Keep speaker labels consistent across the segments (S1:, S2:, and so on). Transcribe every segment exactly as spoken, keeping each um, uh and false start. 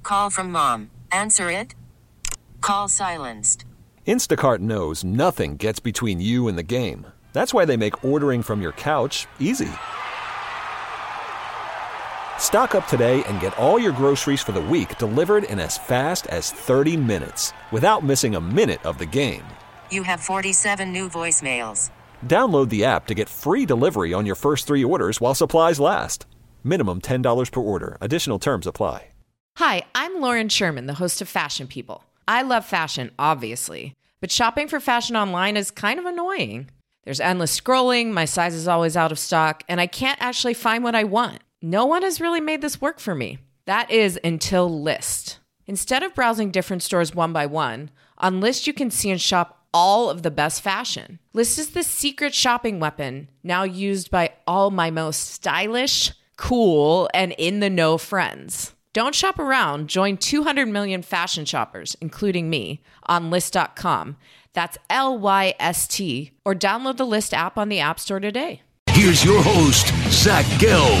S1: Call from mom. Answer it. Call silenced.
S2: Instacart knows nothing gets between you and the game. That's why they make ordering from your couch easy. Stock up today and get all your groceries for the week delivered in as fast as thirty minutes without missing a minute of the game.
S1: You have forty-seven new voicemails.
S2: Download the app to get free delivery on your first three orders while supplies last. Minimum ten dollars per order. Additional terms apply.
S3: Hi, I'm Lauren Sherman, the host of Fashion People. I love fashion, obviously, but shopping for fashion online is kind of annoying. There's endless scrolling, my size is always out of stock, and I can't actually find what I want. No one has really made this work for me. That is until Lyst. Instead of browsing different stores one by one, on Lyst you can see and shop all of the best fashion. Lyst is the secret shopping weapon now used by all my most stylish, cool, and in-the-know friends. Don't shop around. Join two hundred million fashion shoppers, including me, on Lyst dot com. That's L Y S T. Or download the Lyst app on the App Store today.
S4: Here's your host, Zach Gelb.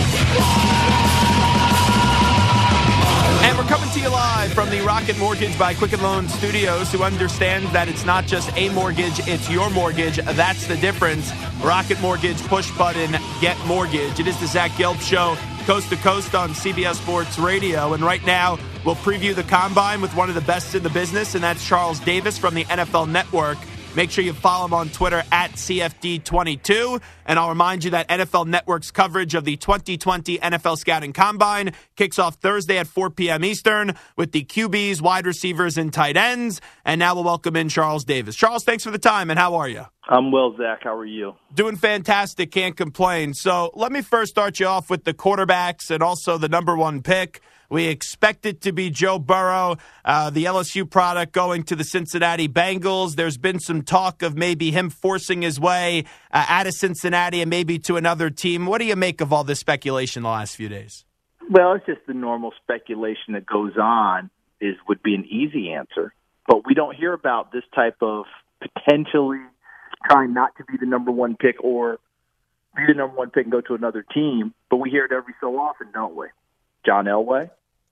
S5: And we're coming to you live from the Rocket Mortgage by Quicken Loans Studios, who understands that it's not just a mortgage, it's your mortgage. That's the difference. Rocket Mortgage, push button, get mortgage. It is the Zach Gelb Show, coast to coast on C B S Sports Radio. And right now, we'll preview the Combine with one of the best in the business, and that's Charles Davis from the N F L Network. Make sure you follow him on Twitter at C F D twenty-two. And I'll remind you that N F L Network's coverage of the twenty twenty N F L Scouting Combine kicks off Thursday at four p.m. Eastern with the Q Bs, wide receivers, and tight ends. And now we'll welcome in Charles Davis. Charles, thanks for the time, and how are you?
S6: I'm well, Zach. How are you?
S5: Doing fantastic. Can't complain. So let me first start you off with the quarterbacks and also the number one pick. We expect it to be Joe Burrow, uh, the L S U product, going to the Cincinnati Bengals. There's been some talk of maybe him forcing his way uh, out of Cincinnati and maybe to another team. What do you make of all this speculation the last few days?
S6: Well, it's just the normal speculation that goes on is would be an easy answer. But we don't hear about this type of potentially trying not to be the number one pick or be the number one pick and go to another team. But we hear it every so often, don't we? John Elway.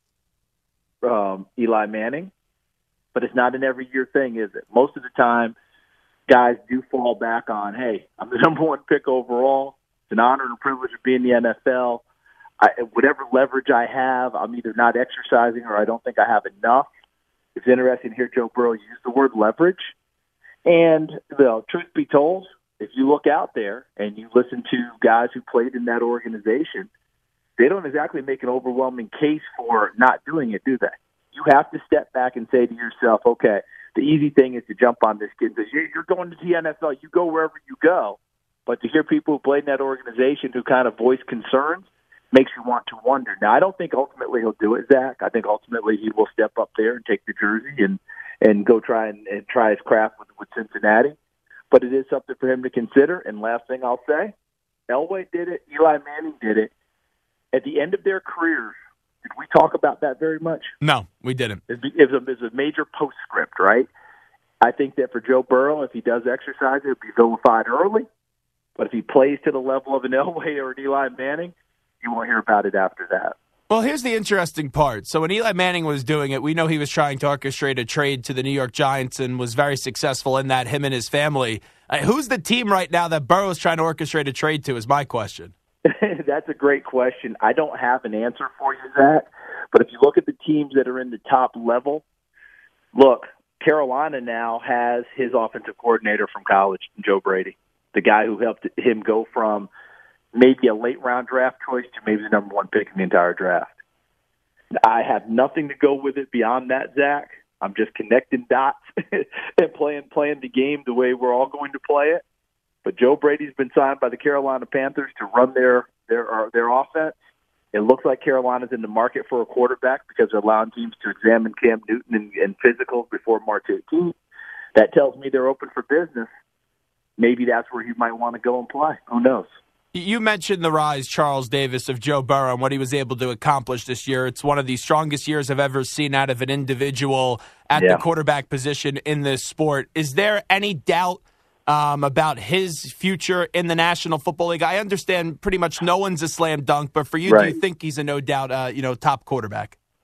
S6: Um, Eli Manning, but it's not an every year thing, is it? Most of the time, guys do fall back on, hey, I'm the number one pick overall. It's an honor and a privilege of being in the N F L. I, whatever leverage I have, I'm either not exercising or I don't think I have enough. It's interesting to hear Joe Burrow use the word leverage. And, well, truth be told, if you look out there and you listen to guys who played in that organization, they don't exactly make an overwhelming case for not doing it, do they? You have to step back and say to yourself, okay, the easy thing is to jump on this kid and say, you're going to the N F L, you go wherever you go. But to hear people who played in that organization who kind of voice concerns makes you want to wonder. Now, I don't think ultimately he'll do it, Zach. I think ultimately he will step up there and take the jersey and, and go try and, and try his craft with, with Cincinnati. But it is something for him to consider. And last thing I'll say, Elway did it, Eli Manning did it. At the end of their careers, did we talk about that very much?
S5: No, we didn't.
S6: It was a, it was a major postscript, right? I think that for Joe Burrow, if he does exercise, it would be vilified early. But if he plays to the level of an Elway or an Eli Manning, you won't hear about it after that.
S5: Well, here's the interesting part. So when Eli Manning was doing it, we know he was trying to orchestrate a trade to the New York Giants and was very successful in that, him and his family. Uh, who's the team right now that Burrow's trying to orchestrate a trade to is my question.
S6: That's a great question. I don't have an answer for you, Zach. But if you look at the teams that are in the top level, look, Carolina now has his offensive coordinator from college, Joe Brady, the guy who helped him go from maybe a late-round draft choice to maybe the number one pick in the entire draft. I have nothing to go with it beyond that, Zach. I'm just connecting dots and playing playing the game the way we're all going to play it. But Joe Brady's been signed by the Carolina Panthers to run their their uh, their offense. It looks like Carolina's in the market for a quarterback because they're allowing teams to examine Cam Newton and, and physicals before March eighteenth. That tells me they're open for business. Maybe that's where he might want to go and play. Who knows?
S5: You mentioned the rise, Charles Davis, of Joe Burrow and what he was able to accomplish this year. It's one of the strongest years I've ever seen out of an individual at yeah. the quarterback position in this sport. Is there any doubt Um, about his future in the National Football League? I understand pretty much no one's a slam dunk, but for you,
S6: right.
S5: do you think he's a no doubt, uh, you know, top quarterback?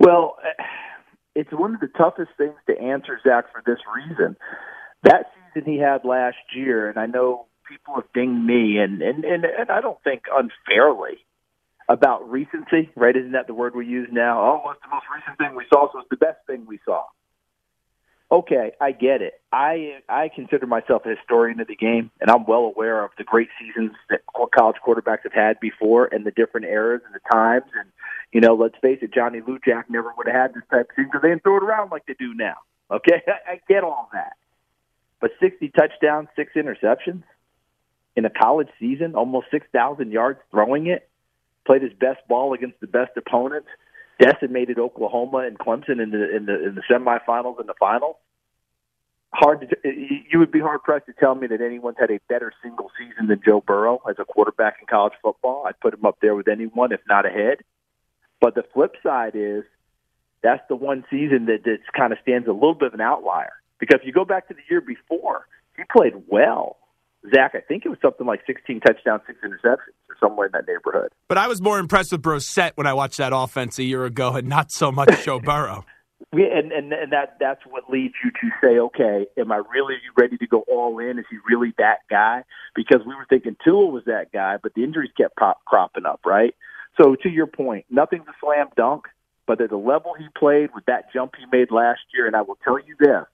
S6: Well, it's one of the toughest things to answer, Zach, for this reason. That season he had last year, and I know people have dinged me, and, and, and, and I don't think unfairly, about recency, right? Isn't that the word we use now? Oh, what's the most recent thing we saw? So it's the best thing we saw. Okay, I get it. I I consider myself a historian of the game, and I'm well aware of the great seasons that college quarterbacks have had before and the different eras and the times. And, you know, let's face it, Johnny Lujack never would have had this type of thing because they didn't throw it around like they do now. Okay, I, I get all that. But sixty touchdowns, six interceptions in a college season, almost six thousand yards throwing it, played his best ball against the best opponents, decimated Oklahoma and Clemson in the in the in the semifinals and the finals. Hard to, you would be hard pressed to tell me that anyone's had a better single season than Joe Burrow as a quarterback in college football. I'd put him up there with anyone, if not ahead. But the flip side is that's the one season that that's kind of stands a little bit of an outlier. Because if you go back to the year before, he played well. Zach, I think it was something like sixteen touchdowns, six interceptions, or somewhere in that neighborhood.
S5: But I was more impressed with Brissett when I watched that offense a year ago, and not so much Joe Burrow.
S6: Yeah, and, and and that that's what leads you to say, okay, am I really ready to go all in? Is he really that guy? Because we were thinking Tua was that guy, but the injuries kept pop, cropping up, right? So to your point, nothing's a slam dunk, but at the level he played with that jump he made last year, and I will tell you this,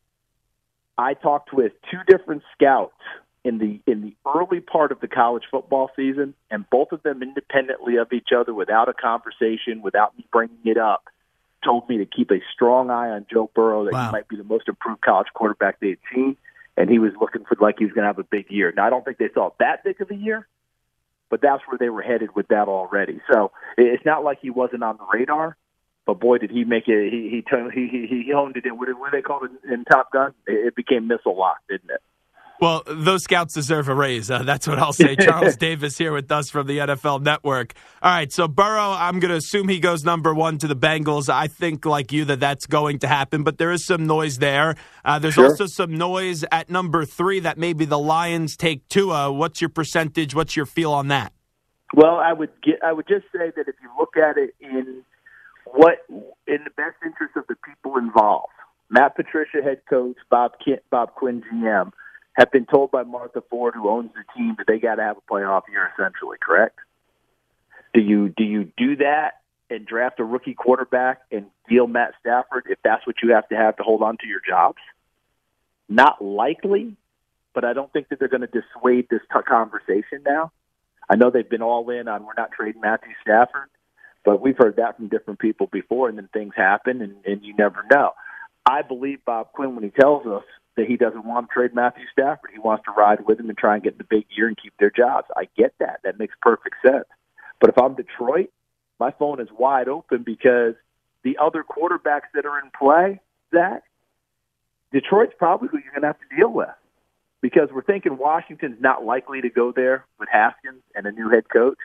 S6: I talked with two different scouts in the in the early part of the college football season, and both of them independently of each other without a conversation, without me bringing it up, told me to keep a strong eye on Joe Burrow, that wow. he might be the most improved college quarterback they had seen, and he was looking for like he was going to have a big year. Now, I don't think they saw that big of a year, but that's where they were headed with that already. So it's not like he wasn't on the radar, but boy, did he make it, he he he, he, he honed it in. What do they call it in Top Gun? It became missile lock, didn't it?
S5: Well, those scouts deserve a raise. Uh, that's what I'll say. Charles Davis here with us from the N F L Network. All right, so Burrow, I'm going to assume he goes number one to the Bengals. I think, like you, that that's going to happen, but there is some noise there. Uh, there's sure. also some noise at number three that maybe the Lions take Tua. What's your percentage? What's your feel on that?
S6: Well, I would get, I would just say that if you look at it in what in the best interest of the people involved, Matt Patricia, head coach, Bob Kent, Bob Quinn, G M, have been told by Martha Ford, who owns the team, that they got to have a playoff year, essentially, correct? Do you do you do that and draft a rookie quarterback and deal Matt Stafford if that's what you have to have to hold on to your jobs? Not likely, but I don't think that they're going to dissuade this t- conversation now. I know they've been all in on we're not trading Matthew Stafford, but we've heard that from different people before, and then things happen, and, and you never know. I believe Bob Quinn when he tells us that he doesn't want to trade Matthew Stafford. He wants to ride with him and try and get the big year and keep their jobs. I get that. That makes perfect sense. But if I'm Detroit, my phone is wide open because the other quarterbacks that are in play, Zach, Detroit's probably who you're going to have to deal with. Because we're thinking Washington's not likely to go there with Haskins and a new head coach.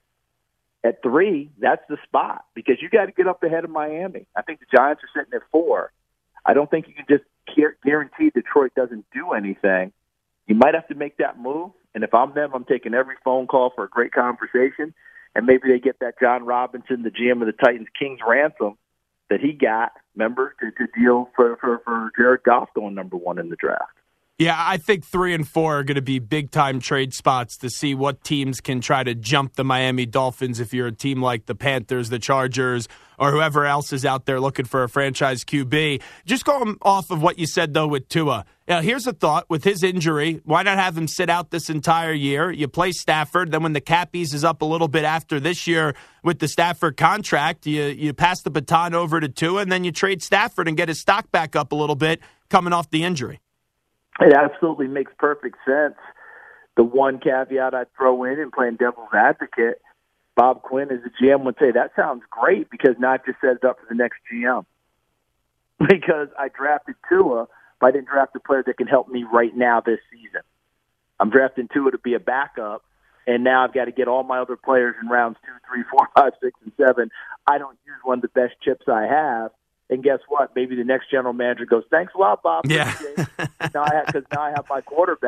S6: At three, that's the spot because you got to get up ahead of Miami. I think the Giants are sitting at four. I don't think you can just guarantee Detroit doesn't do anything. You might have to make that move, and if I'm them, I'm taking every phone call for a great conversation, and maybe they get that John Robinson, the G M of the Titans, King's ransom that he got, remember, to, to deal for, for, for Jared Goff going number one in the draft.
S5: Yeah, I think three and four are going to be big-time trade spots to see what teams can try to jump the Miami Dolphins if you're a team like the Panthers, the Chargers, or whoever else is out there looking for a franchise Q B. Just going off of what you said, though, with Tua. Now, here's a thought. With his injury, why not have him sit out this entire year? You play Stafford. Then when the cap eases up a little bit after this year with the Stafford contract, you, you pass the baton over to Tua, and then you trade Stafford and get his stock back up a little bit coming off the injury.
S6: It absolutely makes perfect sense. The one caveat I'd throw in and playing devil's advocate, Bob Quinn as the G M would say, that sounds great because now I've just set it up for the next G M. Because I drafted Tua, but I didn't draft a player that can help me right now this season. I'm drafting Tua to be a backup, and now I've got to get all my other players in rounds two, three, four, five, six, and seven. I don't use one of the best chips I have. And guess what? Maybe the next general manager goes, thanks a lot, Bob.
S5: Yeah.
S6: now I have, because now I have my quarterback,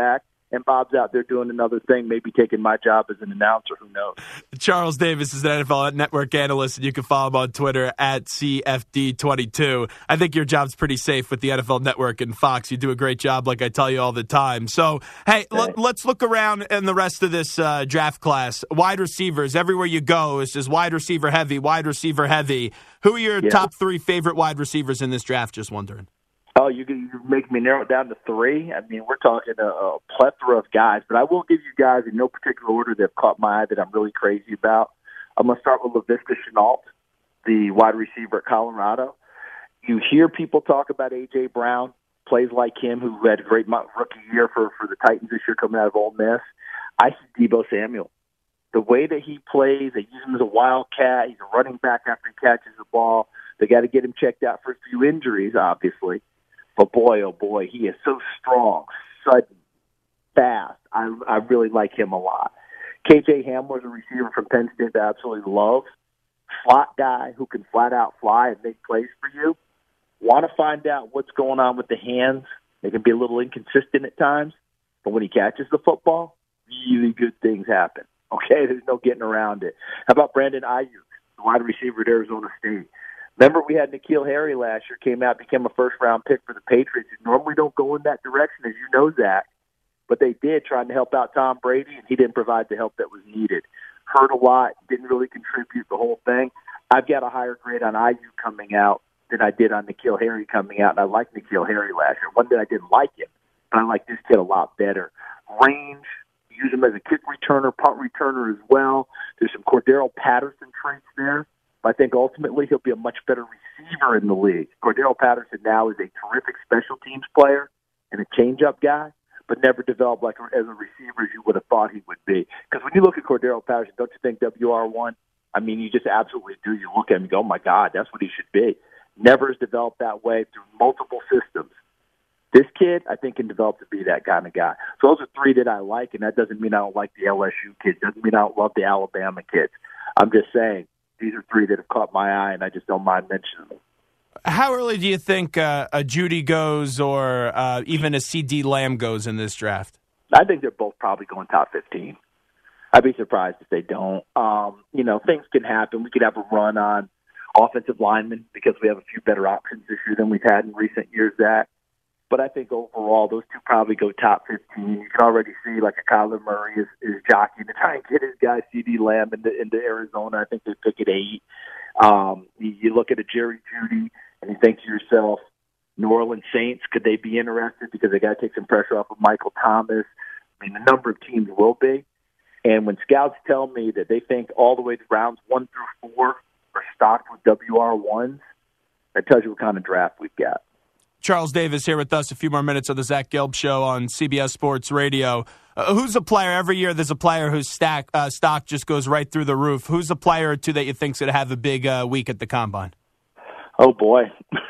S6: and Bob's out there doing another thing, maybe taking my job as an announcer. Who knows?
S5: Charles Davis is an N F L Network analyst, and you can follow him on Twitter at C F D twenty-two. I think your job's pretty safe with the N F L Network and Fox. You do a great job, like I tell you all the time. So, hey, l- let's look around in the rest of this uh, draft class. Wide receivers, everywhere you go, is just wide receiver heavy, wide receiver heavy. Who are your
S6: yeah.
S5: top three favorite wide receivers in this draft? Just wondering.
S6: Oh, you you make me narrow it down to three. I mean, we're talking a, a plethora of guys, but I will give you guys in no particular order that have caught my eye that I'm really crazy about. I'm going to start with Laviska Shenault, the wide receiver at Colorado. You hear people talk about A J. Brown, plays like him, who had a great rookie year for, for the Titans this year coming out of Ole Miss. I see Deebo Samuel. The way that he plays, they use him as a wildcat. He's a running back after he catches the ball. They got to get him checked out for a few injuries, obviously. But boy, oh boy, he is so strong, sudden, fast. I I really like him a lot. K J Hamler is a receiver from Penn State that I absolutely love. Slot guy who can flat out fly and make plays for you. Want to find out what's going on with the hands. They can be a little inconsistent at times, but when he catches the football, really good things happen. Okay, there's no getting around it. How about Brandon Ayuk, the wide receiver at Arizona State? Remember, we had N'Keal Harry last year, came out, became a first-round pick for the Patriots. And normally don't go in that direction, as you know, Zach. But they did, trying to help out Tom Brady, and he didn't provide the help that was needed. Hurt a lot, didn't really contribute the whole thing. I've got a higher grade on Ayuk coming out than I did on N'Keal Harry coming out, and I liked N'Keal Harry last year. One that I didn't like him, but I like this kid a lot better. Range, use him as a kick returner, punt returner as well. There's some Cordero Patterson traits there. I think ultimately he'll be a much better receiver in the league. Cordero Patterson now is a terrific special teams player and a change-up guy, but never developed like as a receiver as you would have thought he would be. Because when you look at Cordero Patterson, don't you think W R one? I mean, you just absolutely do. You look at him and go, oh, my God, that's what he should be. Never has developed that way through multiple systems. This kid, I think, can develop to be that kind of guy. So those are three that I like, and that doesn't mean I don't like the L S U kids. Doesn't mean I don't love the Alabama kids. I'm just saying, these are three that have caught my eye, and I just don't mind mentioning them.
S5: How early do you think uh, a Judy goes or uh, even a C D Lamb goes in this draft?
S6: I think they're both probably going top fifteen. I'd be surprised if they don't. Um, you know, things can happen. We could have a run on offensive linemen because we have a few better options this year than we've had in recent years, Zach. But I think overall, those two probably go top fifteen. You can already see like a Kyler Murray is, is jockeying to try and get his guy C D Lamb into, into Arizona. I think they pick at eight. Um, you, you look at a Jerry Jeudy and you think to yourself, New Orleans Saints, could they be interested because they got to take some pressure off of Michael Thomas? I mean, a number of teams will be. And when scouts tell me that they think all the way to rounds one through four are stocked with W R ones, that tells you what kind of draft we've got.
S5: Charles Davis here with us. A few more minutes of the Zach Gelb Show on C B S Sports Radio. Uh, who's a player? Every year there's a player whose stack, uh, stock just goes right through the roof. Who's a player or two that you think's going to have a big uh, week at the Combine?
S6: Oh, boy.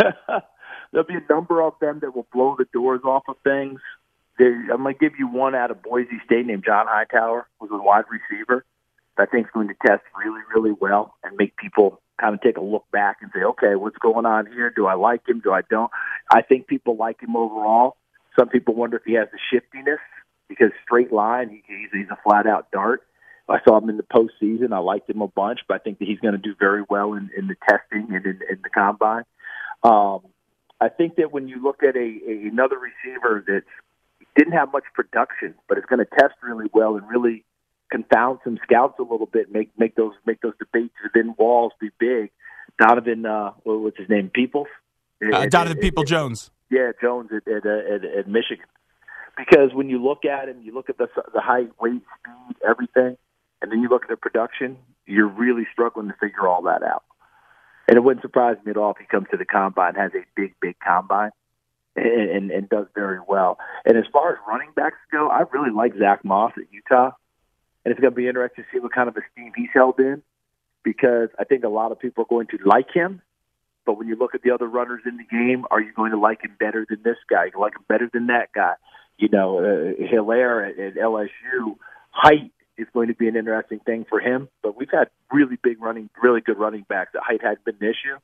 S6: There'll be a number of them that will blow the doors off of things. There, I'm going to give you one out of Boise State named John Hightower, who's a wide receiver that I think is going to test really, really well and make people kind of take a look back and say, okay, what's going on here? Do I like him? Do I don't? I think people like him overall. Some people wonder if he has the shiftiness because straight line, he, he's, he's a flat-out dart. I saw him in the postseason. I liked him a bunch, but I think that he's going to do very well in, in the testing and in, in the combine. Um, I think that when you look at a, a another receiver that didn't have much production, but is going to test really well and really confound some scouts a little bit, make make those make those debates within walls be big. Donovan, uh, what, what's his name? Peoples.
S5: Uh, Donovan People-Jones.
S6: Yeah, Jones at at, at at Michigan. Because when you look at him, you look at the the height, weight, speed, everything, and then you look at the production, you're really struggling to figure all that out. And it wouldn't surprise me at all if he comes to the combine, has a big, big combine, and, and, and does very well. And as far as running backs go, I really like Zach Moss at Utah. And it's going to be interesting to see what kind of esteem he's held in, because I think a lot of people are going to like him. But when you look at the other runners in the game, are you going to like him better than this guy? You like him better than that guy? You know, uh, Hilaire at, at L S U, height is going to be an interesting thing for him. But we've had really big running, really good running backs. That height hadn't been an issue.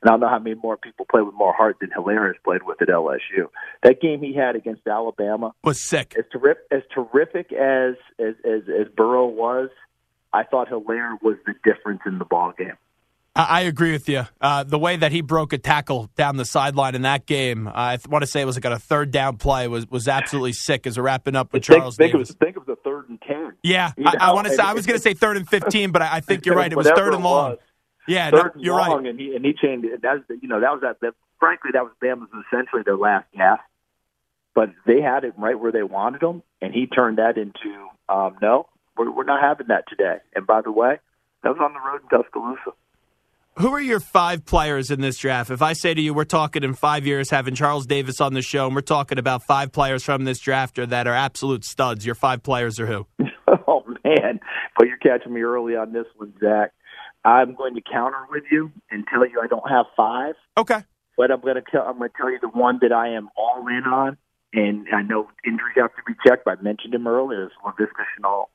S6: And I don't know how many more people play with more heart than Hilaire has played with at L S U. That game he had against Alabama
S5: was sick.
S6: As, terri- as terrific as, as, as, as Burrow was, I thought Hilaire was the difference in the ball game.
S5: I agree with you. Uh, the way that he broke a tackle down the sideline in that game, uh, I th- want to say it was like a third down play, was was absolutely sick as we're wrapping up with
S6: think,
S5: Charles
S6: think
S5: Davis.
S6: It was, think it was a third and ten.
S5: Yeah,
S6: you
S5: I,
S6: know?
S5: I want to say I was going to say third and fifteen, but I, I think you're right. It was
S6: Whatever
S5: third and long.
S6: Was,
S5: Yeah,
S6: third
S5: no,
S6: and
S5: you're
S6: long,
S5: right.
S6: And he and he changed it. That's you know that was that, that. Frankly, that was Bama's essentially their last gasp. But they had it right where they wanted them, and he turned that into um, no, we're, we're not having that today. And by the way, that was on the road in Tuscaloosa.
S5: Who are your five players in this draft? If I say to you, we're talking in five years having Charles Davis on the show, and we're talking about five players from this drafter that are absolute studs, your five players are who?
S6: Oh, man. But you're catching me early on this one, Zach. I'm going to counter with you and tell you I don't have five.
S5: Okay.
S6: But I'm going to tell I'm going to tell you the one that I am all in on, and I know injuries have to be checked, but I mentioned him earlier, is Laviska Shenault.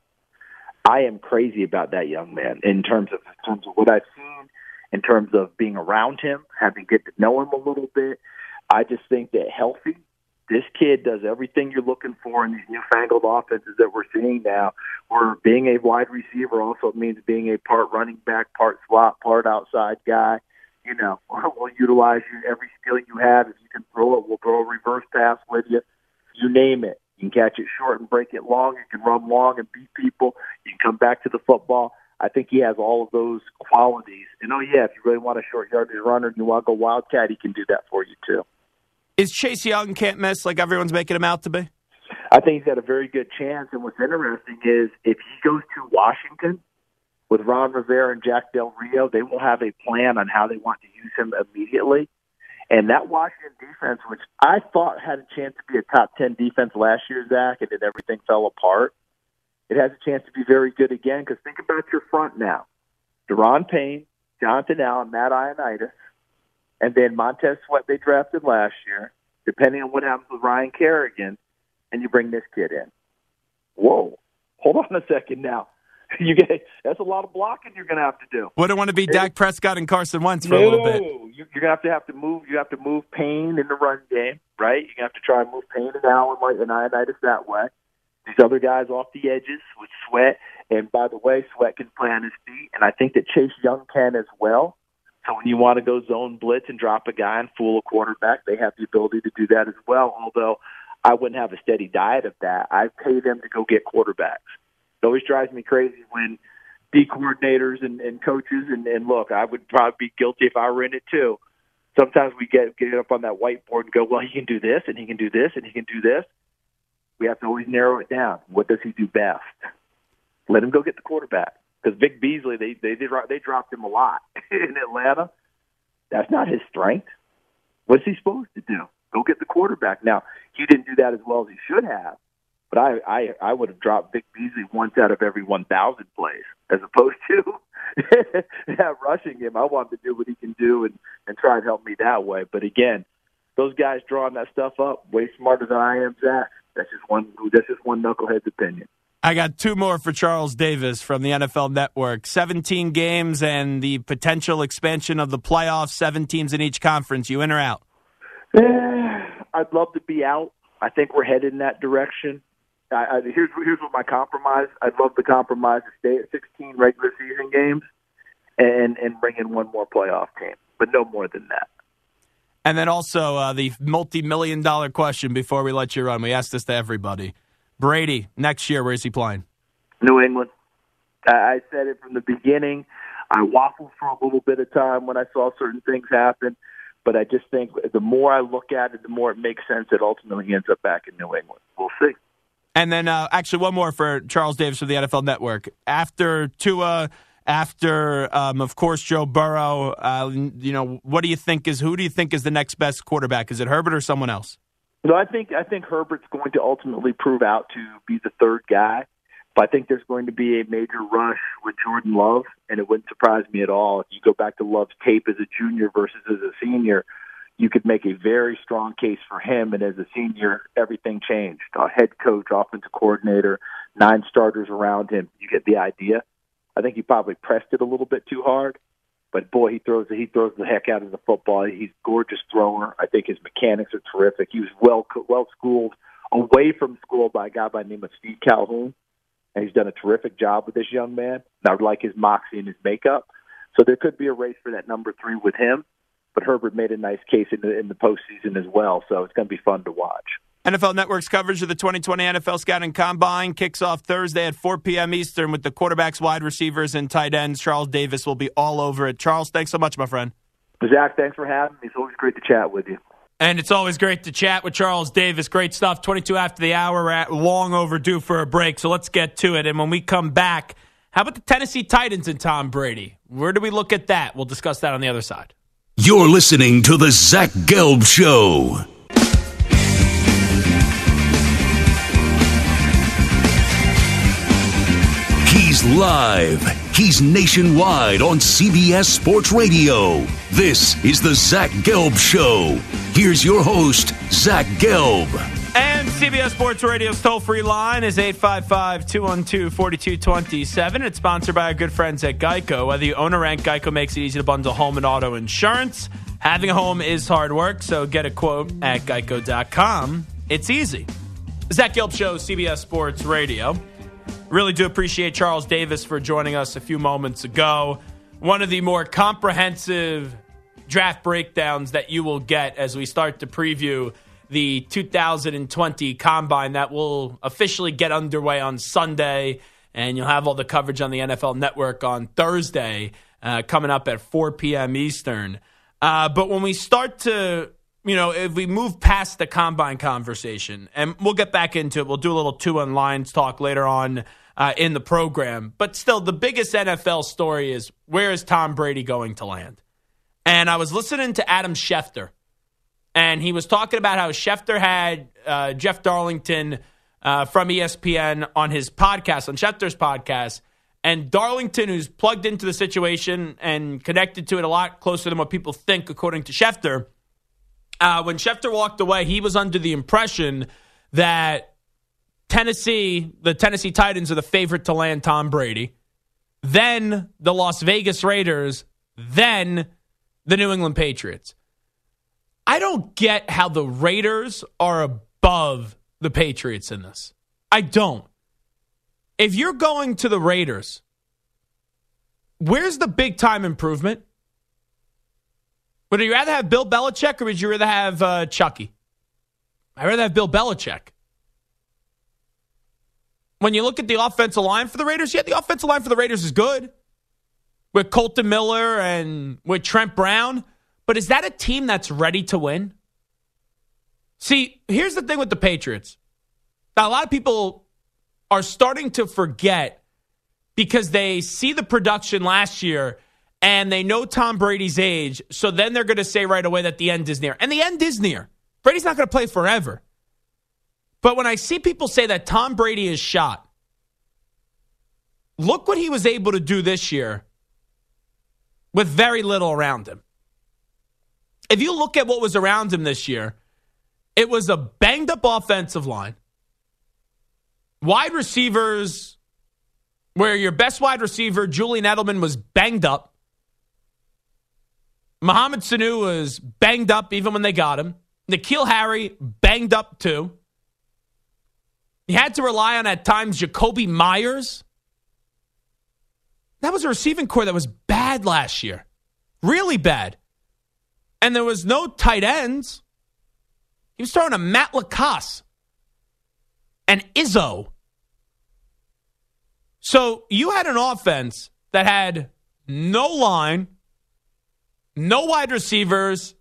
S6: I am crazy about that young man in terms of in terms of what I've seen, in terms of being around him, having get to know him a little bit. I just think that healthy, this kid does everything you're looking for in these newfangled offenses that we're seeing now, where being a wide receiver also means being a part running back, part slot, part outside guy. You know, we'll utilize you, every skill you have. If you can throw it, we'll throw a reverse pass with you. You name it. You can catch it short and break it long. You can run long and beat people. You can come back to the football. I think he has all of those qualities. And, oh, yeah, if you really want a short yardage runner and you want to go Wildcat, he can do that for you, too.
S5: Is Chase Young can't miss like everyone's making him out to be?
S6: I think he's got a very good chance. And what's interesting is if he goes to Washington with Ron Rivera and Jack Del Rio, they will have a plan on how they want to use him immediately. And that Washington defense, which I thought had a chance to be a top ten defense last year, Zach, and then everything fell apart, it has a chance to be very good again, because think about your front now. Deron Payne, Jonathan Allen, Matt Ioannidis, and then Montez Sweat they drafted last year, depending on what happens with Ryan Kerrigan, and you bring this kid in. Whoa. Hold on a second now. You get That's a lot of blocking you're going to have to do.
S5: Wouldn't want to be Dak Prescott and Carson Wentz for
S6: no,
S5: a little bit.
S6: You're going to have to have to move. You have to move Payne in the run game, right? You're going to have to try and move Payne and Allen and Ioannidis that way. These other guys off the edges with Sweat. And by the way, Sweat can play on his feet, and I think that Chase Young can as well. So when you want to go zone blitz and drop a guy and fool a quarterback, they have the ability to do that as well, although I wouldn't have a steady diet of that. I pay them to go get quarterbacks. It always drives me crazy when D coordinators and, and coaches, and, and look, I would probably be guilty if I were in it too. Sometimes we get, get up on that whiteboard and go, well, he can do this, and he can do this, and he can do this. We have to always narrow it down. What does he do best? Let him go get the quarterback. Because Vic Beasley, they, they, they, they dropped him a lot in Atlanta. That's not his strength. What's he supposed to do? Go get the quarterback. Now, he didn't do that as well as he should have. But I, I, I would have dropped Vic Beasley once out of every one thousand plays, as opposed to yeah, rushing him. I want him to do what he can do and, and try and help me that way. But again, those guys drawing that stuff up, way smarter than I am, Zach. That's just one. That's just one knucklehead's opinion.
S5: I got two more for Charles Davis from the N F L Network. seventeen games and the potential expansion of the playoffs, seven teams in each conference. You in or out?
S6: Eh, I'd love to be out. I think we're headed in that direction. I, I, here's here's what my compromise. I'd love the compromise to stay at sixteen regular season games and and bring in one more playoff team, but no more than that.
S5: And then also uh, the multi-million dollar question before we let you run. We asked this to everybody. Brady, next year, where is he playing?
S6: New England. I, I said it from the beginning. I waffled for a little bit of time when I saw certain things happen, but I just think the more I look at it, the more it makes sense it ultimately ends up back in New England. We'll see.
S5: And then uh, actually one more for Charles Davis from the N F L Network. After Tua, after, um, of course, Joe Burrow, uh, you know, what do you think is, who do you think is the next best quarterback? Is it Herbert or someone else?
S6: No, I think I think Herbert's going to ultimately prove out to be the third guy. But I think there's going to be a major rush with Jordan Love, and it wouldn't surprise me at all if you go back to Love's tape as a junior versus as a senior. You could make a very strong case for him, and as a senior, everything changed. A head coach, offensive coordinator, nine starters around him. You get the idea. I think he probably pressed it a little bit too hard. But boy, he throws he throws the heck out of the football. He's a gorgeous thrower. I think his mechanics are terrific. He was well well schooled away from school by a guy by the name of Steve Calhoun, and he's done a terrific job with this young man. And I would like his moxie and his makeup. So there could be a race for that number three with him. But Herbert made a nice case in the, in the postseason as well, so it's going to be fun to watch.
S5: N F L Network's coverage of the twenty twenty N F L Scouting Combine kicks off Thursday at four p.m. Eastern with the quarterbacks, wide receivers, and tight ends. Charles Davis will be all over it. Charles, thanks so much, my friend.
S6: Zach, thanks for having me. It's always great to chat with you.
S5: And it's always great to chat with Charles Davis. Great stuff. twenty-two after the hour. We're at long overdue for a break, so let's get to it. And when we come back, how about the Tennessee Titans and Tom Brady? Where do we look at that? We'll discuss that on the other side.
S4: You're listening to The Zach Gelb Show. He's live. He's nationwide on C B S Sports Radio. This is The Zach Gelb Show. Here's your host, Zach Gelb.
S5: And C B S Sports Radio's toll-free line is eight five five, two one two, four two two seven. It's sponsored by our good friends at Geico. Whether you own or rent, Geico makes it easy to bundle home and auto insurance. Having a home is hard work, so get a quote at geico dot com. It's easy. Zach Gelb Show, C B S Sports Radio. Really do appreciate Charles Davis for joining us a few moments ago. One of the more comprehensive draft breakdowns that you will get as we start to preview the two thousand twenty Combine that will officially get underway on Sunday, and you'll have all the coverage on the N F L Network on Thursday, uh, coming up at four p.m. Eastern. Uh, but when we start to, you know, if we move past the Combine conversation, and we'll get back into it, we'll do a little two-on lines talk later on uh, in the program. But still, the biggest N F L story is, where is Tom Brady going to land? And I was listening to Adam Schefter, and he was talking about how Schefter had uh, Jeff Darlington uh, from E S P N on his podcast, on Schefter's podcast. And Darlington, who's plugged into the situation and connected to it a lot closer than what people think, according to Schefter, uh, when Schefter walked away, he was under the impression that Tennessee, the Tennessee Titans, are the favorite to land Tom Brady, then the Las Vegas Raiders, then the New England Patriots. I don't get how the Raiders are above the Patriots in this. I don't. If you're going to the Raiders, where's the big-time improvement? Would you rather have Bill Belichick or would you rather have uh, Chucky? I'd rather have Bill Belichick. When you look at the offensive line for the Raiders, yeah, the offensive line for the Raiders is good with Colton Miller and with Trent Brown. But is that a team that's ready to win? See, here's the thing with the Patriots. Now, a lot of people are starting to forget because they see the production last year and they know Tom Brady's age, so then they're going to say right away that the end is near. And the end is near. Brady's not going to play forever. But when I see people say that Tom Brady is shot, look what he was able to do this year with very little around him. If you look at what was around him this year, it was a banged-up offensive line, wide receivers where your best wide receiver, Julian Edelman, was banged up. Mohamed Sanu was banged up even when they got him. N'Keal Harry, banged up too. You had to rely on, at times, Jacoby Myers. That was a receiving core that was bad last year. Really bad. And there was no tight ends. He was throwing to Matt Lacoste and Izzo. So you had an offense that had no line, no wide receivers,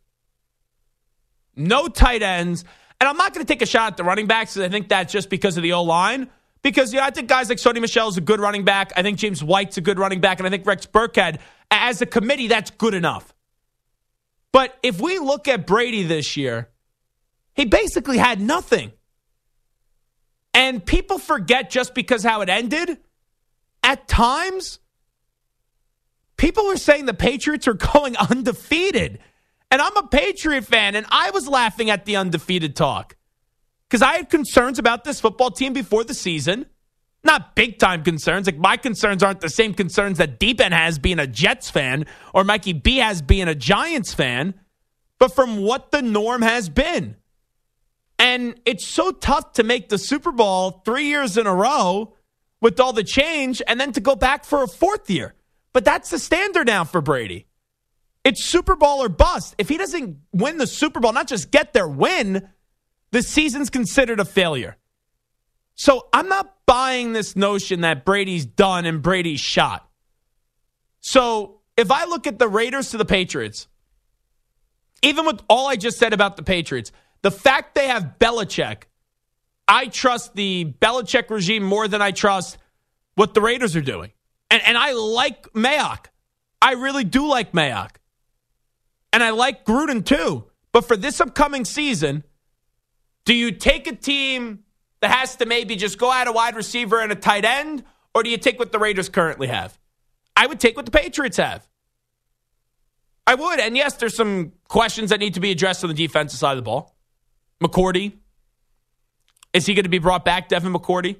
S5: no tight ends. And I'm not going to take a shot at the running backs because I think that's just because of the O-line. Because, you know, I think guys like Sony Michel is a good running back. I think James White's a good running back. And I think Rex Burkhead, as a committee, that's good enough. But if we look at Brady this year, he basically had nothing. And people forget just because how it ended. At times, people were saying the Patriots are going undefeated. And I'm a Patriot fan, and I was laughing at the undefeated talk. Because I had concerns about this football team before the season. Not big-time concerns. Like, my concerns aren't the same concerns that D-Ben has being a Jets fan or Mikey B has being a Giants fan, but from what the norm has been. And it's so tough to make the Super Bowl three years in a row with all the change and then to go back for a fourth year. But that's the standard now for Brady. It's Super Bowl or bust. If he doesn't win the Super Bowl, not just get there, win, the season's considered a failure. So I'm not buying this notion that Brady's done and Brady's shot. So if I look at the Raiders to the Patriots, even with all I just said about the Patriots, the fact they have Belichick, I trust the Belichick regime more than I trust what the Raiders are doing. And, and I like Mayock. I really do like Mayock. And I like Gruden too. But for this upcoming season, do you take a team that has to maybe just go out a wide receiver and a tight end, or do you take what the Raiders currently have? I would take what the Patriots have. I would. And yes, there's some questions that need to be addressed on the defensive side of the ball. McCourty. Is he going to be brought back, Devin McCourty?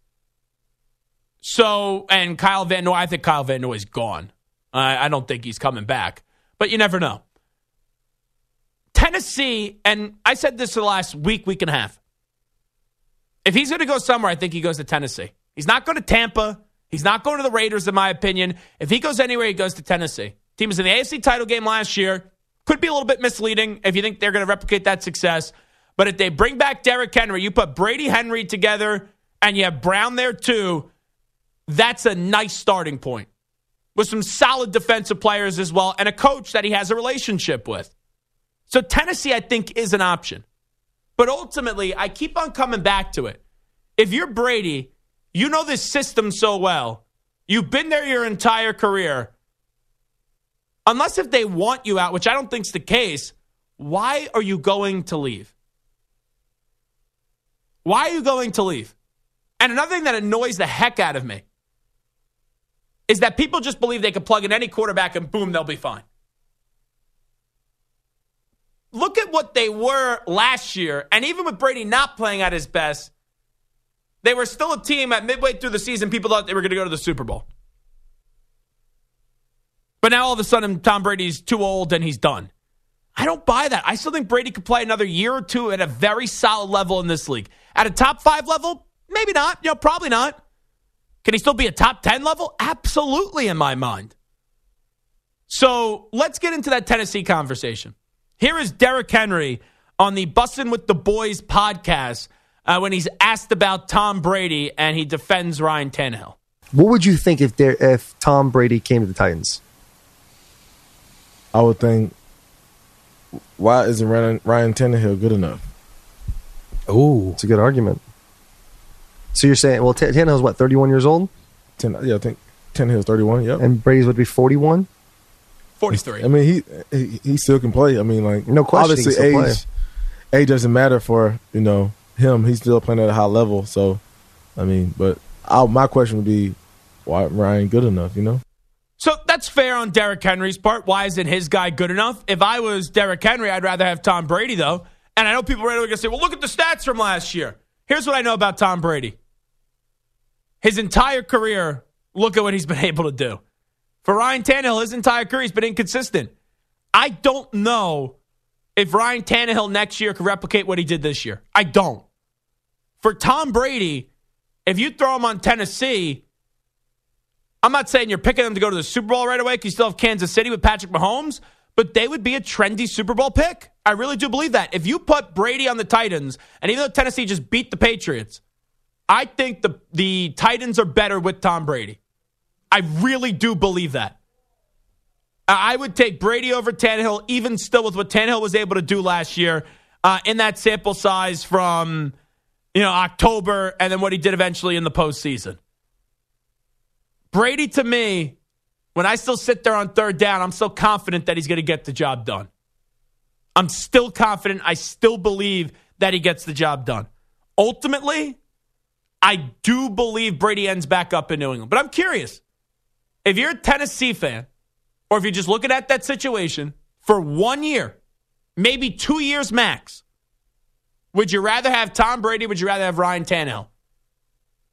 S5: So, and Kyle Van Noy, I think Kyle Van Noy is gone. I, I don't think he's coming back. But you never know. Tennessee, and I said this the last week, week and a half. If he's going to go somewhere, I think he goes to Tennessee. He's not going to Tampa. He's not going to the Raiders, in my opinion. If he goes anywhere, he goes to Tennessee. Team was in the A F C title game last year. Could be a little bit misleading if you think they're going to replicate that success. But if they bring back Derrick Henry, you put Brady Henry together, and you have Brown there too, that's a nice starting point. With some solid defensive players as well, and a coach that he has a relationship with. So Tennessee, I think, is an option. But ultimately, I keep on coming back to it. If you're Brady, you know this system so well. You've been there your entire career. Unless if they want you out, which I don't think is the case, why are you going to leave? Why are you going to leave? And another thing that annoys the heck out of me is that people just believe they can plug in any quarterback and boom, they'll be fine. Look at what they were last year, and even with Brady not playing at his best, they were still a team at midway through the season. People thought they were going to go to the Super Bowl. But now all of a sudden, Tom Brady's too old and he's done. I don't buy that. I still think Brady could play another year or two at a very solid level in this league. At a top five level, maybe not. You know, probably not. Can he still be a top ten level? Absolutely, in my mind. So let's get into that Tennessee conversation. Here is Derrick Henry on the Bussin' with the Boys podcast uh, when he's asked about Tom Brady and he defends Ryan Tannehill.
S7: What would you think if there, if Tom Brady came to the Titans?
S8: I would think, why isn't Ryan, Ryan Tannehill good enough?
S7: Oh, it's a good argument. So you're saying, well, T- Tannehill's what, thirty-one years old?
S8: Ten, yeah, I think Tannehill's thirty-one, yep.
S7: And Brady's would be forty-one?
S5: forty-three.
S8: I mean, he, he he still can play. I mean, like,
S7: no question,
S8: obviously
S7: he can
S8: age,
S7: still play.
S8: age doesn't matter for, you know, him. He's still playing at a high level. So, I mean, but I, my question would be, why Ryan good enough, you know?
S5: So that's fair on Derrick Henry's part. Why isn't his guy good enough? If I was Derrick Henry, I'd rather have Tom Brady, though. And I know people right away are going to say, well, look at the stats from last year. Here's what I know about Tom Brady. His entire career, look at what he's been able to do. For Ryan Tannehill, his entire career, he's been inconsistent. I don't know if Ryan Tannehill next year could replicate what he did this year. I don't. For Tom Brady, if you throw him on Tennessee, I'm not saying you're picking them to go to the Super Bowl right away because you still have Kansas City with Patrick Mahomes, but they would be a trendy Super Bowl pick. I really do believe that. If you put Brady on the Titans, and even though Tennessee just beat the Patriots, I think the, the Titans are better with Tom Brady. I really do believe that. I would take Brady over Tannehill, even still with what Tannehill was able to do last year uh, in that sample size from you know October and then what he did eventually in the postseason. Brady, to me, when I still sit there on third down, I'm still confident that he's going to get the job done. I'm still confident. I still believe that he gets the job done. Ultimately, I do believe Brady ends back up in New England. But I'm curious. If you're a Tennessee fan, or if you're just looking at that situation for one year, maybe two years max, would you rather have Tom Brady or would you rather have Ryan Tannehill?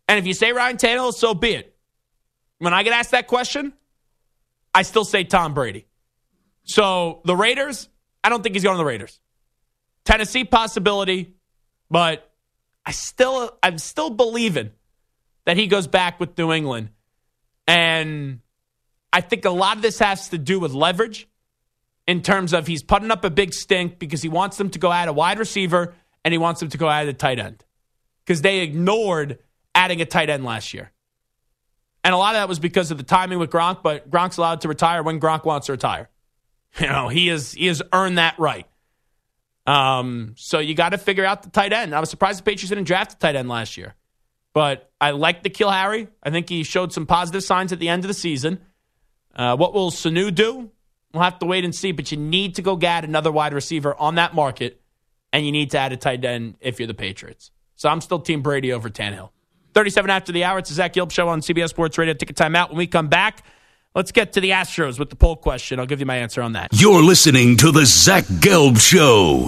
S5: And if you say Ryan Tannehill, so be it. When I get asked that question, I still say Tom Brady. So the Raiders, I don't think he's going to the Raiders. Tennessee, possibility, but I still, I'm still believing that he goes back with New England. And I think a lot of this has to do with leverage in terms of he's putting up a big stink because he wants them to go add a wide receiver and he wants them to go add a tight end because they ignored adding a tight end last year. And a lot of that was because of the timing with Gronk, but Gronk's allowed to retire when Gronk wants to retire. You know, he has, he has earned that right. Um, so you got to figure out the tight end. I was surprised the Patriots didn't draft a tight end last year. But I like N'Keal Harry. I think he showed some positive signs at the end of the season. Uh, what will Sanu do? We'll have to wait and see, but you need to go get another wide receiver on that market, and you need to add a tight end if you're the Patriots. So I'm still Team Brady over Tannehill. thirty-seven after the hour. It's the Zach Gelb Show on C B S Sports Radio. Take a time out. When we come back, let's get to the Astros with the poll question. I'll give you my answer on that.
S4: You're listening to the Zach Gelb Show.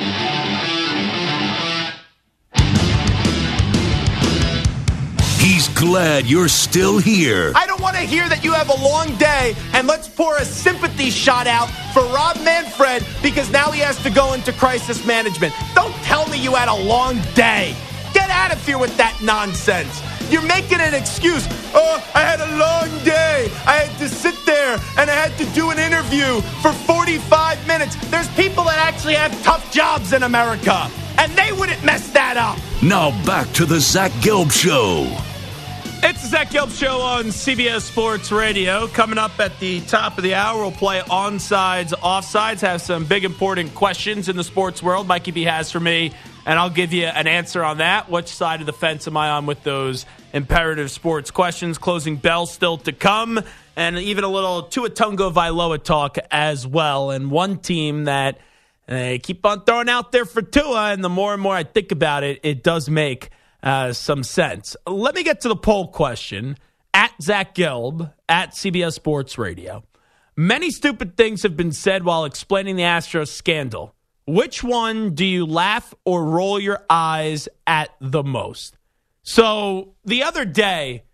S4: He's glad you're still here.
S5: I don't want to hear that you have a long day, and let's pour a sympathy shot out for Rob Manfred because now he has to go into crisis management. Don't tell me you had a long day. Get out of here with that nonsense. You're making an excuse. Oh, I had a long day. I had to sit there, and I had to do an interview for forty-five minutes. There's people that actually have tough jobs in America, and they wouldn't mess that up.
S4: Now back to the Zach Gelb Show.
S5: It's the Zach Gelb Show on C B S Sports Radio. Coming up at the top of the hour, we'll play onsides, offsides, have some big important questions in the sports world Mikey B has for me, and I'll give you an answer on that. Which side of the fence am I on with those imperative sports questions? Closing bell still to come, and even a little Tua Tagovailoa talk as well. And one team that they keep on throwing out there for Tua, and the more and more I think about it, it does make Uh, some sense. Let me get to the poll question. At Zach Gelb, at C B S Sports Radio. Many stupid things have been said while explaining the Astros scandal. Which one do you laugh or roll your eyes at the most? So the other day,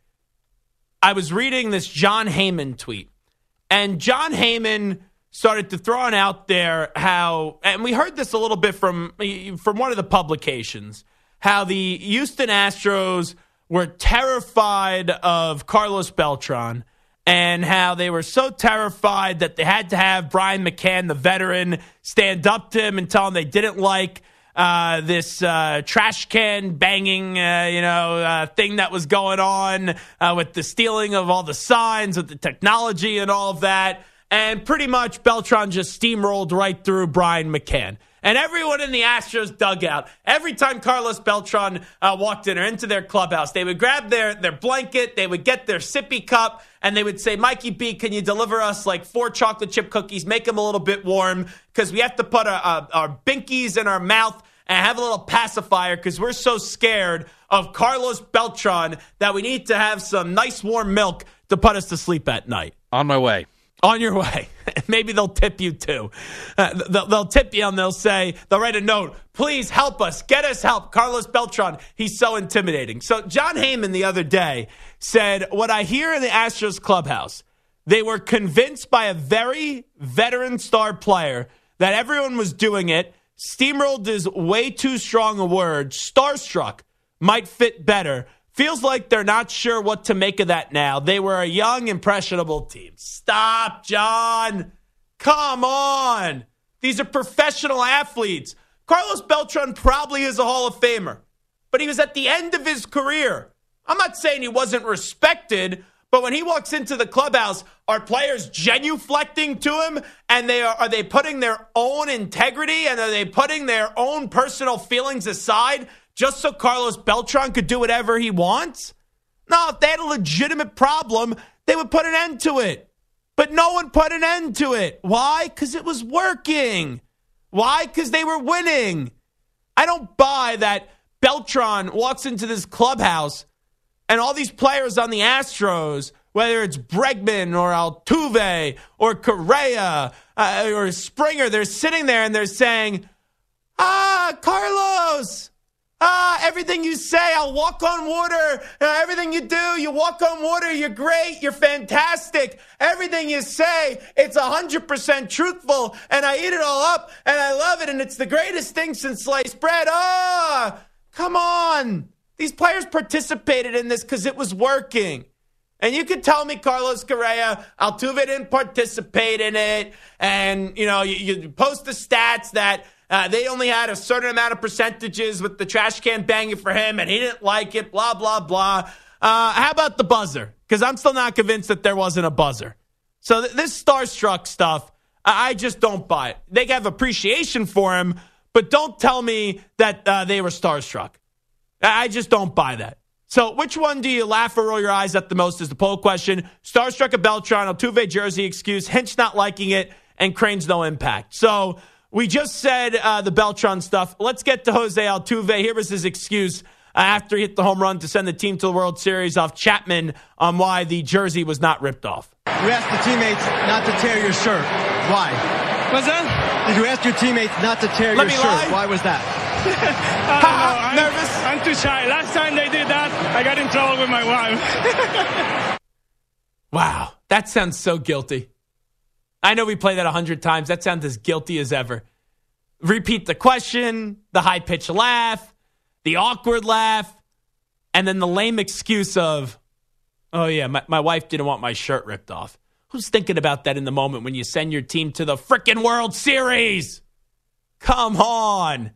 S5: I was reading this John Heyman tweet. And John Heyman started to throw it out there how, and we heard this a little bit from, from one of the publications, how the Houston Astros were terrified of Carlos Beltran and how they were so terrified that they had to have Brian McCann, the veteran, stand up to him and tell him they didn't like uh, this uh, trash can banging, uh, you know, uh, thing that was going on uh, with the stealing of all the signs, with the technology and all of that. And pretty much Beltran just steamrolled right through Brian McCann. And everyone in the Astros dugout, every time Carlos Beltran uh, walked in or into their clubhouse, they would grab their, their blanket, they would get their sippy cup, and they would say, Mikey B, can you deliver us like four chocolate chip cookies, make them a little bit warm, because we have to put our, our, our binkies in our mouth and have a little pacifier because we're so scared of Carlos Beltran that we need to have some nice warm milk to put us to sleep at night.
S9: On my way.
S5: On your way. Maybe they'll tip you, too. Uh, they'll, they'll tip you, and they'll say, they'll write a note, please help us, get us help. Carlos Beltran, he's so intimidating. So John Heyman the other day said, what I hear in the Astros clubhouse, they were convinced by a very veteran star player that everyone was doing it. Steamrolled is way too strong a word. Starstruck might fit better. Feels like they're not sure what to make of that now. They were a young, impressionable team. Stop, John. Come on. These are professional athletes. Carlos Beltran probably is a Hall of Famer, but he was at the end of his career. I'm not saying he wasn't respected, but when he walks into the clubhouse, are players genuflecting to him? And they are, are they putting their own integrity and are they putting their own personal feelings aside just so Carlos Beltran could do whatever he wants? No, if they had a legitimate problem, they would put an end to it. But no one put an end to it. Why? Because it was working. Why? Because they were winning. I don't buy that Beltran walks into this clubhouse and all these players on the Astros, whether it's Bregman or Altuve or Correa uh, or Springer, they're sitting there and they're saying, ah, Carlos, Ah, everything you say, I'll walk on water. Uh, everything you do, you walk on water. You're great. You're fantastic. Everything you say, it's one hundred percent truthful. And I eat it all up, and I love it. And it's the greatest thing since sliced bread. Ah, come on. These players participated in this because it was working. And you could tell me, Carlos Correa, Altuve didn't participate in it. And, you know, you, you post the stats that Uh, they only had a certain amount of percentages with the trash can banging for him, and he didn't like it, blah, blah, blah. Uh, how about the buzzer? Because I'm still not convinced that there wasn't a buzzer. So th- this starstruck stuff, I-, I just don't buy it. They have appreciation for him, but don't tell me that uh, they were starstruck. I-, I just don't buy that. So which one do you laugh or roll your eyes at the most is the poll question. Starstruck of Beltran, Altuve jersey excuse, Hinch not liking it, and Crane's no impact. So we just said uh, the Beltran stuff. Let's get to Jose Altuve. Here was his excuse uh, after he hit the home run to send the team to the World Series off Chapman on why the jersey was not ripped off.
S9: You asked the teammates not to tear your shirt. Why?
S10: What's that?
S9: Did you ask your teammates not to tear
S5: Let
S9: your
S5: me
S9: shirt?
S5: lie?
S9: Why was that?
S10: I don't know. I'm
S5: nervous.
S10: I'm too shy. Last time they did that, I got in trouble with my wife.
S5: Wow, that sounds so guilty. I know we play that a hundred times. That sounds as guilty as ever. Repeat the question, the high-pitched laugh, the awkward laugh, and then the lame excuse of, oh, yeah, my, my wife didn't want my shirt ripped off. Who's thinking about that in the moment when you send your team to the frickin' World Series? Come on.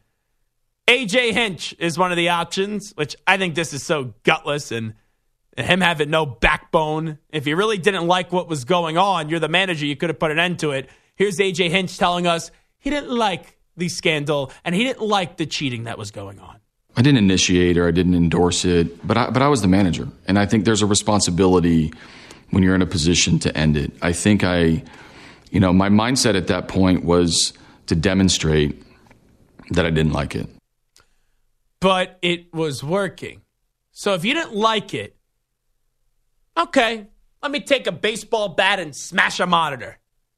S5: A J Hinch is one of the options, which I think this is so gutless and him having no backbone. If you really didn't like what was going on, you're the manager, you could have put an end to it. Here's A J Hinch telling us he didn't like the scandal and he didn't like the cheating that was going on.
S11: I didn't initiate or I didn't endorse it, but I, but I was the manager. And I think there's a responsibility when you're in a position to end it. I think I, you know, my mindset at that point was to demonstrate that I didn't like it.
S5: But it was working. So if you didn't like it, okay, let me take a baseball bat and smash a monitor.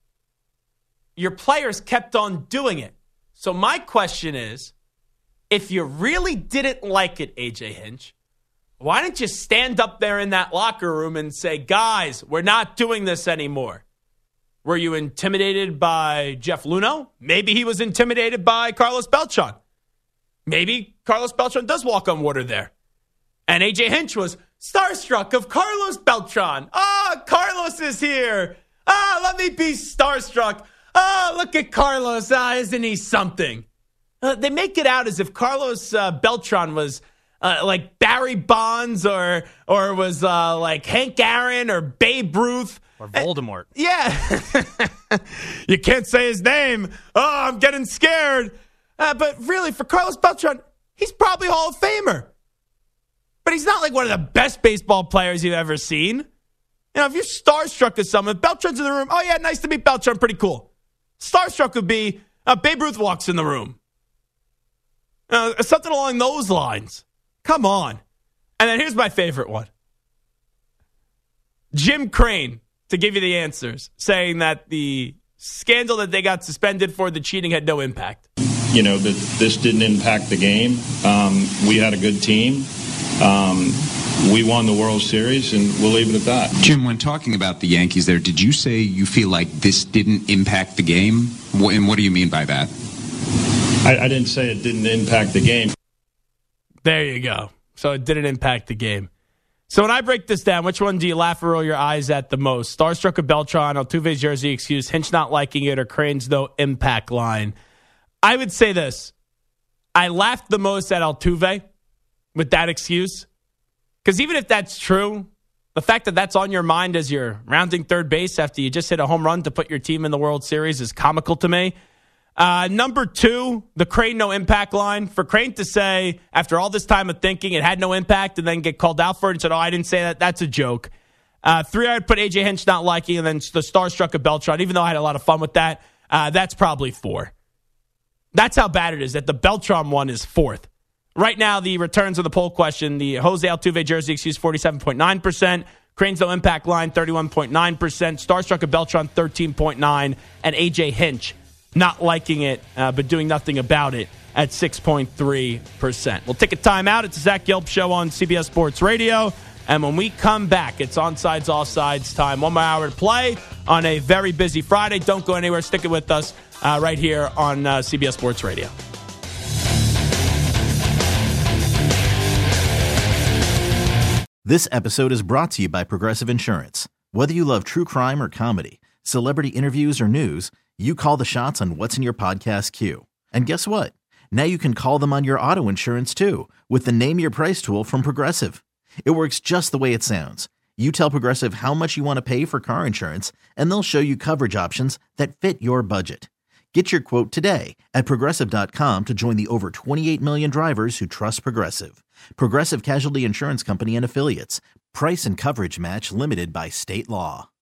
S5: Your players kept on doing it. So my question is, if you really didn't like it, A J Hinch, why didn't you stand up there in that locker room and say, guys, we're not doing this anymore? Were you intimidated by Jeff Luhnow? Maybe he was intimidated by Carlos Beltran. Maybe Carlos Beltran does walk on water there. And A J Hinch was starstruck of Carlos Beltran. Ah, Carlos is here. Ah, let me be starstruck. Ah, look at Carlos. Ah, isn't he something? Uh, they make it out as if Carlos uh, Beltran was uh, like Barry Bonds or or was uh, like Hank Aaron or Babe Ruth.
S12: Or Voldemort.
S5: Uh, yeah. You can't say his name. Oh, I'm getting scared. Uh, but really, for Carlos Beltran, he's probably a Hall of Famer. But he's not like one of the best baseball players you've ever seen. You know, if you're starstruck with someone, Beltran's in the room. Oh, yeah, nice to meet Beltran. Pretty cool. Starstruck would be uh, Babe Ruth walks in the room. Uh, something along those lines. Come on. And then here's my favorite one. Jim Crane, to give you the answers, saying that the scandal that they got suspended for, the cheating, had no impact.
S13: You know, that this didn't impact the game. Um, we had a good team. Um, we won the World Series, and we'll leave it at that.
S14: Jim, when talking about the Yankees there, did you say you feel like this didn't impact the game? And what do you mean by that?
S13: I, I didn't say it didn't impact the game.
S5: There you go. So it didn't impact the game. So when I break this down, which one do you laugh or roll your eyes at the most? Starstruck of Beltran, Altuve's jersey excuse, Hinch not liking it, or Crane's no impact line? I would say this. I laughed the most at Altuve with that excuse. Because even if that's true, the fact that that's on your mind as you're rounding third base after you just hit a home run to put your team in the World Series is comical to me. Uh, number two, the Crane no impact line. For Crane to say, after all this time of thinking, it had no impact and then get called out for it and said, oh, I didn't say that. That's a joke. Uh, three, I would put A J Hinch not liking, and then the starstruck of Beltran. Even though I had a lot of fun with that, uh, that's probably four. That's how bad it is that the Beltran one is fourth. Right now, the returns of the poll question, the Jose Altuve jersey excuse, forty-seven point nine percent. Crane's no impact line, thirty-one point nine percent. Starstruck of Beltran, thirteen point nine. And A J Hinch, not liking it, uh, but doing nothing about it at six point three percent. We'll take a timeout. It's the Zach Gelb Show on C B S Sports Radio. And when we come back, it's onsides, offsides time. One more hour to play on a very busy Friday. Don't go anywhere. Stick it with us uh, right here on uh, C B S Sports Radio.
S12: This episode is brought to you by Progressive Insurance. Whether you love true crime or comedy, celebrity interviews or news, you call the shots on what's in your podcast queue. And guess what? Now you can call them on your auto insurance too with the Name Your Price tool from Progressive. It works just the way it sounds. You tell Progressive how much you want to pay for car insurance, and they'll show you coverage options that fit your budget. Get your quote today at Progressive dot com to join the over twenty-eight million drivers who trust Progressive. Progressive Casualty Insurance Company and Affiliates. Price and coverage match limited by state law.